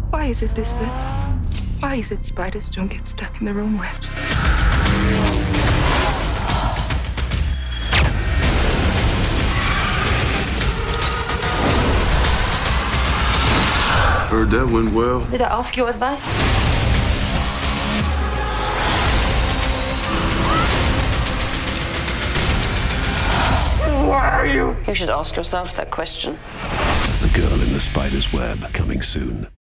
Why is it this bad? Why is it spiders don't get stuck in their own webs? Heard that went well. Did I ask your advice? Where are you? You should ask yourself that question. The Girl in the Spider's Web, coming soon.